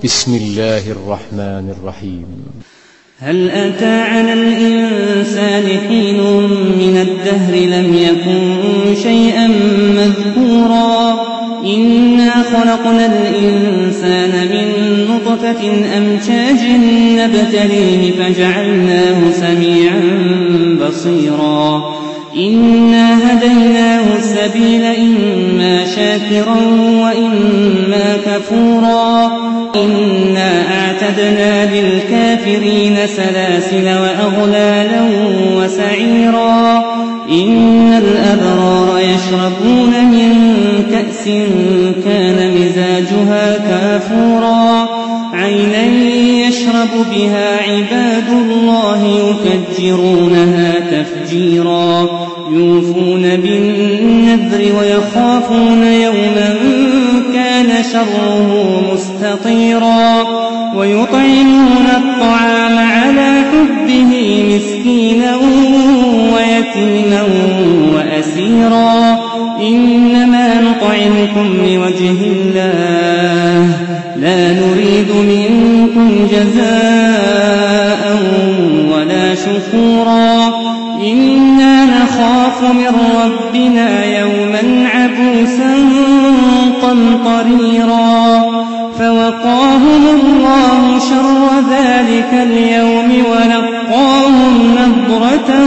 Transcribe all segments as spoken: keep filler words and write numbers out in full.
بسم الله الرحمن الرحيم. هل أتى على الإنسان حين من الدهر لم يكن شيئا مذكورا إنا خلقنا الإنسان من نطفة أمشاج نبتليه فجعلناه سميعا بصيرا إنا هديناه السبيل إما شاكرا وإما كفورا إنا أعتدنا للكافرين سلاسل وأغلالا وسعيرا إن الأبرار يشربون من كأس كان مزاجها كافورا عينا يشرب بها عباد الله يفجرونها تفجيرا يوفون بالنذر ويخافون يوما كان شره مستطيرا ويطعمون الطعام على حبه مسكينا ويتيما وأسيرا إنما نطعمكم لوجه الله لا نريد منكم جزاء ولا شكورا إنا نخاف من ربنا يوما عبوسا قمطريرا فوقاهم الله شر ذلك اليوم ولقاهم نضرة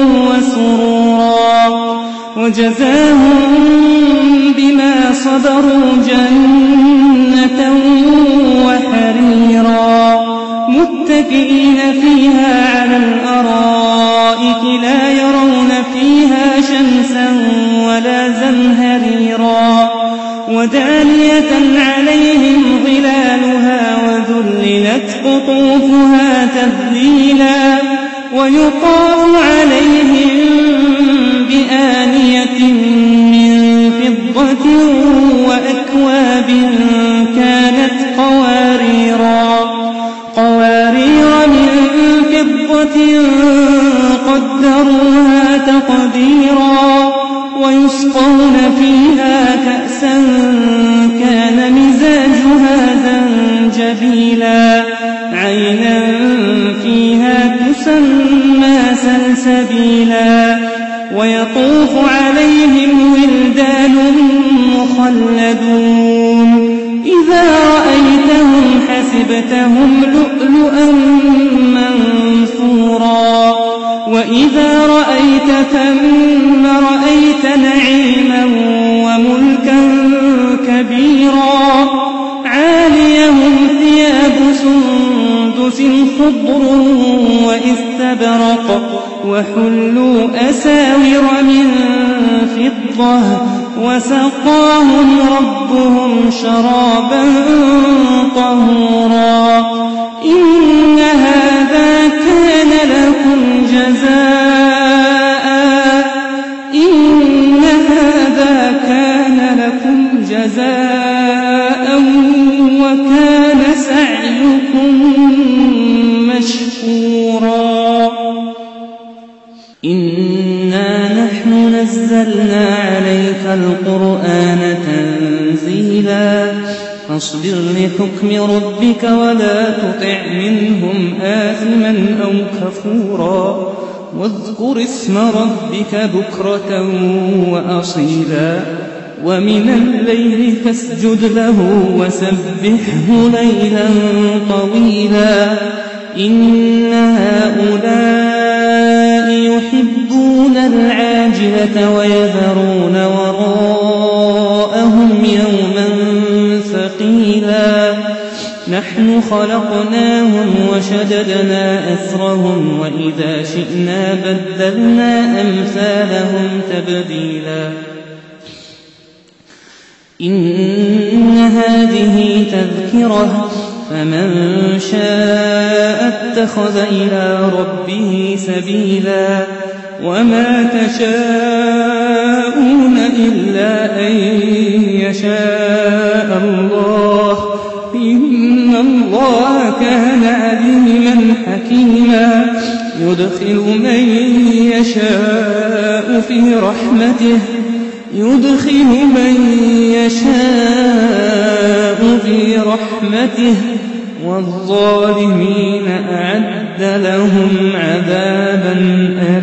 وسرورا وجزاهم بما صبروا جنة وحريرا متكئين فيها على الأرائك لا يرون فيها شمسا ولا زمهريرا ودانية عليهم ظلالها وذللت قطوفها تذليلا ويطاف عليهم بآنية من فضة وأكواب كانت قواريرا قوارير من فضة قدروها تقديرا ويسقون فيها كأسا كان مزاجها زنجبيلا عينا فيها تسمى سلسبيلا ويطوف عليهم ولدان مخلدون إذا رأيتهم حسبتهم لؤلؤا منثورا وإذا رأيت ثم رأيت نعيما وملكا كبيرا عاليهم ثياب سندس خضر واستبرق وحلوا أساور من فضة وسقاهم ربهم شرابا طهورا إن هذا كان لكم جزاء إن هذا كان لكم جزاء وكان سعيكم مشكورا إنا نحن نزلنا عليك القرآن تنزيلا فاصبر لحكم ربك ولا تطع منهم آثما أو كفورا واذكر اسم ربك بكرة وأصيلا ومن الليل فاسجد له وسبحه ليلا طويلا إن هؤلاء يحبون العاجلة ويذرون وراءهم يوما ثقيلا نحن خلقناهم وشددنا أسرهم وإذا شئنا بدلنا أمثالهم تبديلا إن هذه تذكرة فمن شاء اتخذ إلى ربه سبيلا وما تشاءون إلا أن يشاء الله إن الله كان عليما حكيما يدخل من يشاء في رحمته يدخل من يشاء في رحمته والظالمين أعد لهم عذابا أليما.